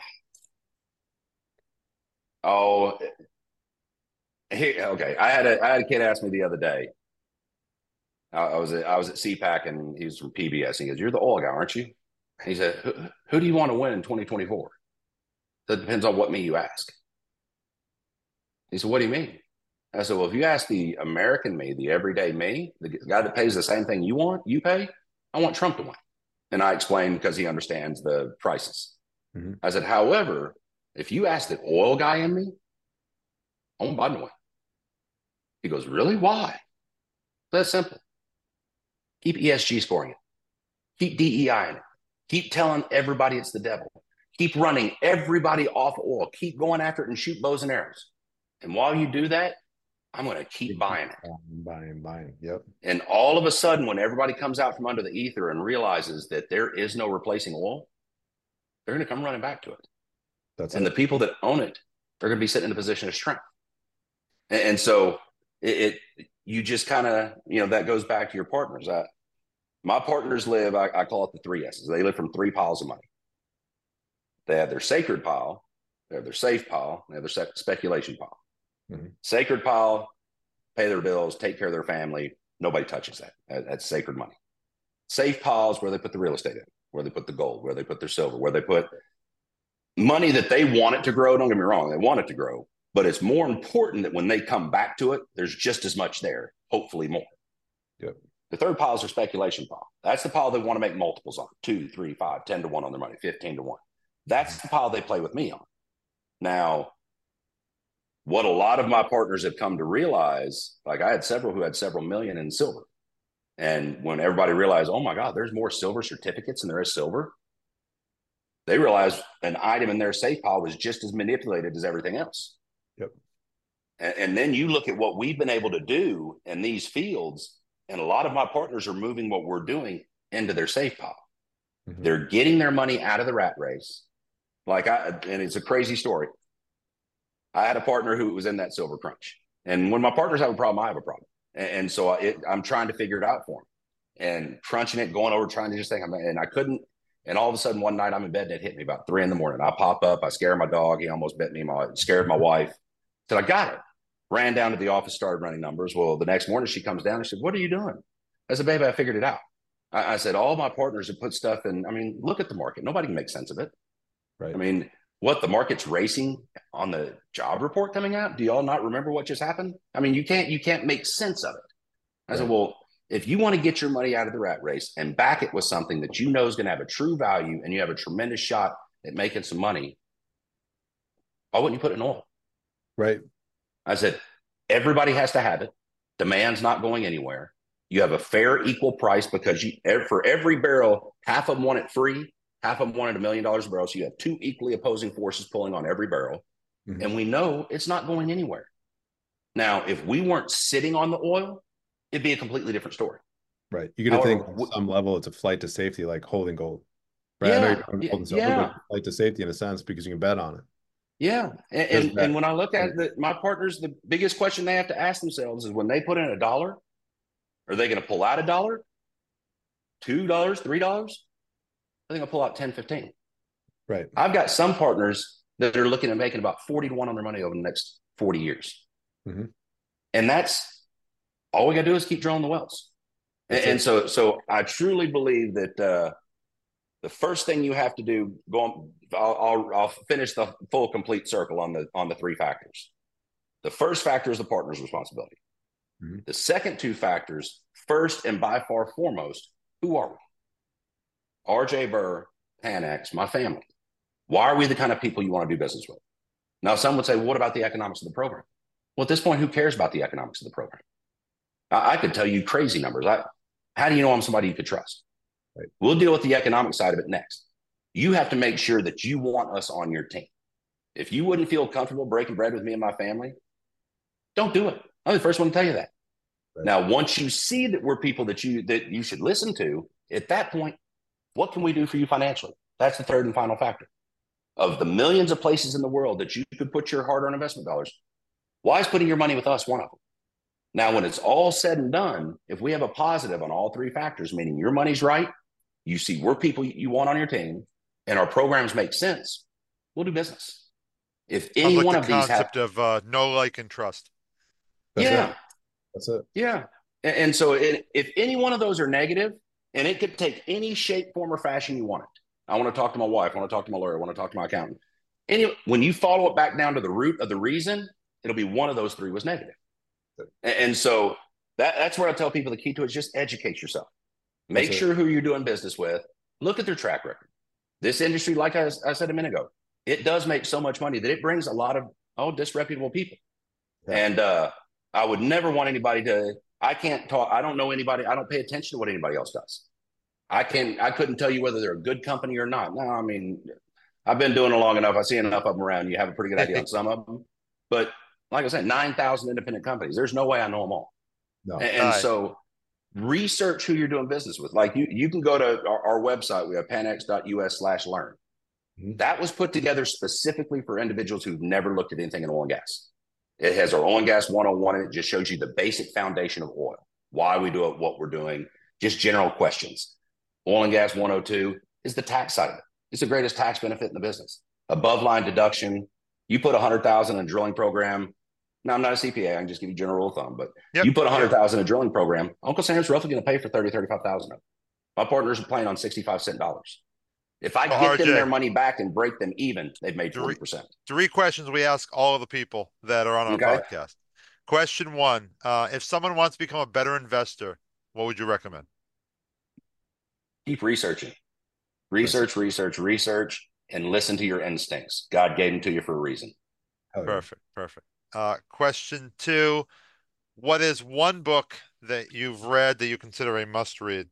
okay. I had a kid ask me the other day. I was at CPAC and he was from PBS. He goes, "You're the oil guy, aren't you?" He said, "Who do you want to win in 2024?" That depends on what me you ask. He said, "What do you mean?" I said, well, if you ask the American me, the everyday me, the guy that pays the same thing you pay, I want Trump to win. And I explained because he understands the prices. Mm-hmm. I said, however, if you ask the oil guy in me, I want Biden to win. He goes, really? Why? That's simple. Keep ESG scoring it. Keep DEI in it. Keep telling everybody it's the devil. Keep running everybody off oil. Keep going after it and shoot bows and arrows. And while you do that, I'm going to keep buying it. Buying. Yep. And all of a sudden, when everybody comes out from under the ether and realizes that there is no replacing oil, they're going to come running back to it. The people that own it, they're going to be sitting in a position of strength. And so you just kind of, that goes back to your partners. My partners live, I call it the 3 S's. They live from 3 piles of money. They have their sacred pile, they have their safe pile, they have their speculation pile. Mm-hmm. Sacred pile, pay their bills, take care of their family. Nobody touches that. That's sacred money. Safe piles where they put the real estate in, where they put the gold, where they put their silver, where they put money that they want it to grow. Don't get me wrong, they want it to grow. But it's more important that when they come back to it, there's just as much there, hopefully more. Yep. The third pile is their speculation pile. That's the pile they want to make multiples on. 2, 3, 5, 10 to 1 on their money, 15 to 1. That's the pile they play with me on. Now, what a lot of my partners have come to realize, like I had several who had several million in silver. And when everybody realized, oh my God, there's more silver certificates than there is silver, they realized an item in their safe pile was just as manipulated as everything else. Yep. And then you look at what we've been able to do in these fields, and a lot of my partners are moving what we're doing into their safe pile. Mm-hmm. They're getting their money out of the rat race. And it's a crazy story. I had a partner who was in that silver crunch. And when my partners have a problem, I have a problem. And so I'm trying to figure it out for them. And crunching it, going over, trying to just think, and I couldn't. And all of a sudden, one night I'm in bed and it hit me about 3 a.m. I pop up, I scare my dog. He almost bit me. Scared my wife. Said, I got it. Ran down to the office, started running numbers. Well, the next morning she comes down and she said, what are you doing? I said, baby, I figured it out. I said, all my partners have put stuff in. Look at the market. Nobody can make sense of it. Right. The market's racing on the job report coming out. Do y'all not remember what just happened? You can't make sense of it. I said, well, if you want to get your money out of the rat race and back it with something that you know is going to have a true value and you have a tremendous shot at making some money, why wouldn't you put it in oil? Right. I said, everybody has to have it. Demand's not going anywhere. You have a fair, equal price because for every barrel, half of them want it free. Half of them wanted $1 million a barrel. So you have 2 equally opposing forces pulling on every barrel. Mm-hmm. And we know it's not going anywhere. Now, if we weren't sitting on the oil, it'd be a completely different story. Right. You got to think on some level, it's a flight to safety, like holding gold. Right. Yeah, I know you're holding silver, but flight to safety in a sense because you can bet on it. Yeah. And when I look at it, my partners, the biggest question they have to ask themselves is when they put in $1, are they going to pull out $1, $2, $3? I think I'll pull out 10, 15. Right. I've got some partners that are looking at making about 40 to 1 on their money over the next 40 years. Mm-hmm. And that's all we got to do is keep drilling the wells. And so I truly believe that the first thing you have to do, I'll finish the full complete circle on the 3 factors. The first factor is the partner's responsibility. Mm-hmm. The second 2 factors, first and by far foremost, who are we? RJ Burr, Pan-X, my family. Why are we the kind of people you want to do business with? Now, some would say, well, what about the economics of the program? Well, at this point, who cares about the economics of the program? I could tell you crazy numbers. How do you know I'm somebody you could trust? Right. We'll deal with the economic side of it next. You have to make sure that you want us on your team. If you wouldn't feel comfortable breaking bread with me and my family, don't do it. I'm the first one to tell you that. Right. Now, once you see that we're people that you should listen to, at that point, what can we do for you financially? That's the third and final factor. Of the millions of places in the world that you could put your hard-earned investment dollars, why is putting your money with us one of them? Now, when it's all said and done, if we have a positive on all 3 factors, meaning your money's right, you see we're people you want on your team, and our programs make sense, we'll do business. If any one of these concept of know, like, and trust. That's it. Yeah. And so if any one of those are negative, and it could take any shape, form, or fashion you want it. I want to talk to my wife. I want to talk to my lawyer. I want to talk to my accountant. When you follow it back down to the root of the reason, it'll be one of those 3 was negative. And so that's where I tell people the key to it is just educate yourself. Make sure who you're doing business with. Look at their track record. This industry, like I said a minute ago, it does make so much money that it brings a lot of disreputable people. Yeah. And I would never want anybody to. I can't talk. I don't know anybody. I don't pay attention to what anybody else does. I couldn't tell you whether they're a good company or not. No, I mean, I've been doing it long enough. I see enough of them around. You have a pretty good idea on some of them. But like I said, 9,000 independent companies. There's no way I know them all. No. And so research who you're doing business with. Like you can go to our website. We have panex.us/learn. Mm-hmm. That was put together specifically for individuals who've never looked at anything in oil and gas. It has our oil and gas 101 and it just shows you the basic foundation of oil, why we do it, what we're doing, just general questions. Oil and gas 102 is the tax side of it. It's the greatest tax benefit in the business. Above line deduction. You put $100,000 in a drilling program. Now, I'm not a CPA. I can just give you general rule of thumb, but you put $100,000 in a drilling program, Uncle Sam's roughly going to pay for $30,000, $35,000 of it. My partners are playing on 65-cent dollars. If I get them their money back and break them even, they've made 20%. Three questions we ask all of the people that are on our podcast. Question one, if someone wants to become a better investor, what would you recommend? Keep researching. Research, and listen to your instincts. God gave them to you for a reason. Perfect. Question two, what is one book that you've read that you consider a must-read?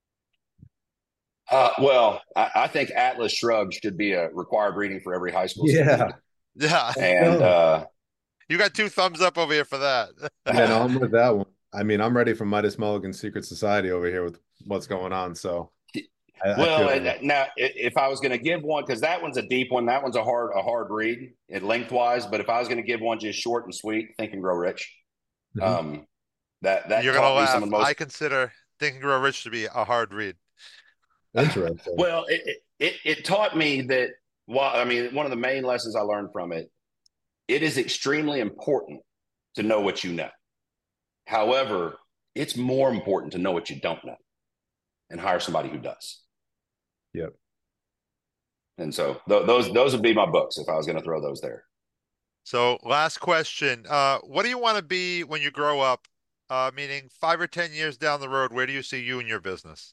Well, I think Atlas Shrugged should be a required reading for every high school student. Yeah. And you got 2 thumbs up over here for that. Yeah, no, I'm with that one. I mean, I'm ready for Midas Mulligan's Secret Society over here with what's going on. So, now if I was going to give one, because that one's a deep one, that one's a hard read lengthwise. But if I was going to give one just short and sweet, Think and Grow Rich. Mm-hmm. That you're gonna laugh. I consider Think and Grow Rich to be a hard read. Interesting. Well, it taught me that. Well, I mean, one of the main lessons I learned from it. It is extremely important to know what you know. However, it's more important to know what you don't know, and hire somebody who does. Yep. And so those would be my books if I was going to throw those there. So last question. What do you want to be when you grow up? Meaning 5 or 10 years down the road, where do you see you and your business?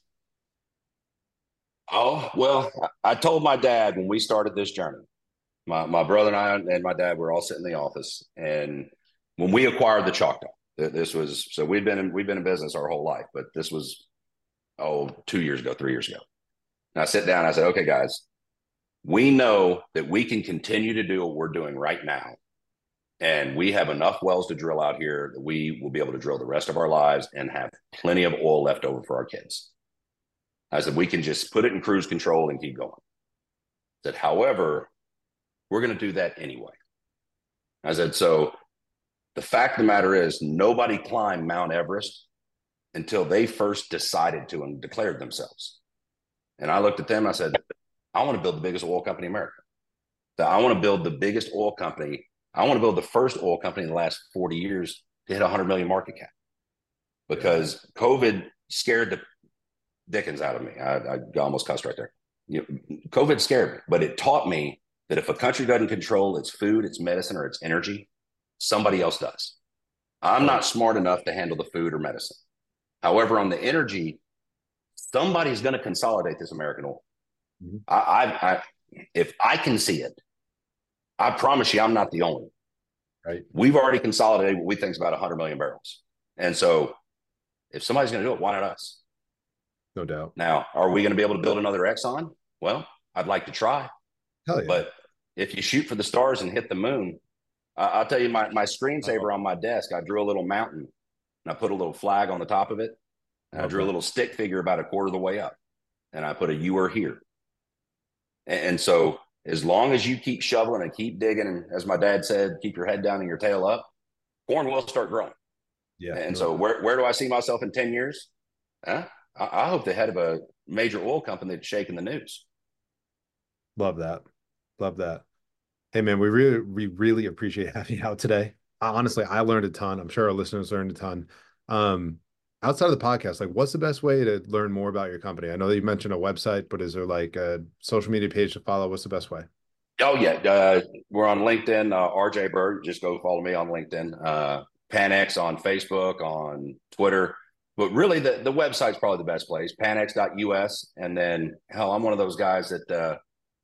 Oh, well, I told my dad when we started this journey, my brother and I and my dad were all sitting in the office. And when we acquired the Choctaw, this was, so we've been in business our whole life, but this was, 3 years ago. And I sit down and I said, okay, guys, we know that we can continue to do what we're doing right now. And we have enough wells to drill out here that we will be able to drill the rest of our lives and have plenty of oil left over for our kids. I said, we can just put it in cruise control and keep going. I said, however, we're going to do that anyway. I said, so the fact of the matter is nobody climbed Mount Everest until they first decided to and declared themselves. And I looked at them and I said, I want to build the biggest oil company in America. I want to build the biggest oil company. I want to build the first oil company in the last 40 years to hit 100 million market cap. Because COVID scared the dickens out of me. I almost cussed right there. COVID scared me, but it taught me that if a country doesn't control its food, its medicine, or its energy, somebody else does. I'm not smart enough to handle the food or medicine. However, on the energy, somebody's going to consolidate this American oil. Mm-hmm. If I can see it, I promise you I'm not the only one. Right. We've already consolidated what we think is about 100 million barrels. And so if somebody's going to do it, why not us? No doubt. Now, are we going to be able to build another Exxon? Well, I'd like to try. Hell yeah. But if you shoot for the stars and hit the moon, I'll tell you, my screensaver on my desk, I drew a little mountain and I put a little flag on the top of it. And I drew a little stick figure about a quarter of the way up. And I put a "you are here." And so as long as you keep shoveling and keep digging, and as my dad said, keep your head down and your tail up, corn will start growing. Yeah. And so where do I see myself in 10 years? I hope the head of a major oil company that's shaking the news. Love that. Hey man, we really appreciate having you out today. Honestly, I learned a ton. I'm sure our listeners learned a ton. Outside of the podcast, like what's the best way to learn more about your company? I know that you mentioned a website, but is there like a social media page to follow? What's the best way? Oh yeah. We're on LinkedIn, RJ Bird. Just go follow me on LinkedIn. PanX on Facebook, on Twitter. But really, the website's probably the best place, panex.us. And then, hell, I'm one of those guys that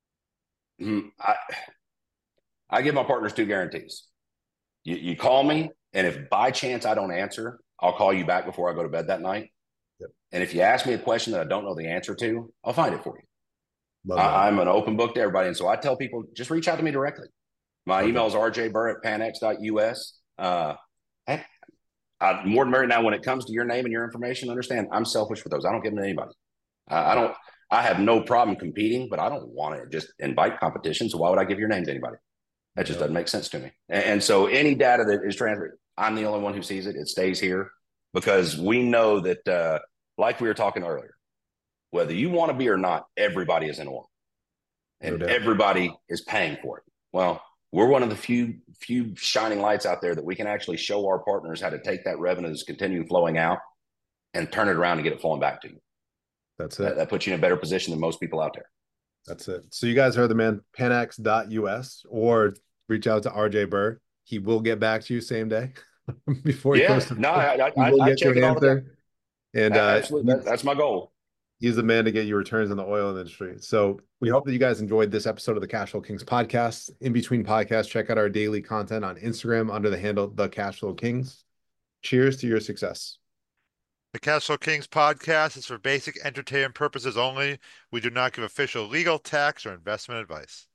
I give my partners 2 guarantees. You call me, and if by chance I don't answer, I'll call you back before I go to bed that night. Yep. And if you ask me a question that I don't know the answer to, I'll find it for you. Love that. I'm an open book to everybody. And so I tell people, just reach out to me directly. My Love email that. is rjburr@panex.us. More than married now, when it comes to your name and your information, understand I'm selfish for those. I don't give them to anybody. I have no problem competing, but I don't want to just invite competition. So why would I give your name to anybody? That just doesn't make sense to me. And so any data that is transferred, I'm the only one who sees it. It stays here because we know that, like we were talking earlier, whether you want to be or not, everybody is in oil, and everybody is paying for it. Well, we're one of the few shining lights out there that we can actually show our partners how to take that revenue that's continuing flowing out and turn it around and get it flowing back to you. That's it. That puts you in a better position than most people out there. That's it. So you guys heard the man, panex.us, or reach out to RJ Burr. He will get back to you same day before he goes to I check it all the time. And absolutely, that's my goal. He's the man to get you returns in the oil industry. So we hope that you guys enjoyed this episode of the Cashflow Kings podcast. In between podcasts, check out our daily content on Instagram under the handle The Cashflow Kings. Cheers to your success. The Cashflow Kings podcast is for basic entertainment purposes only. We do not give official legal, tax, or investment advice.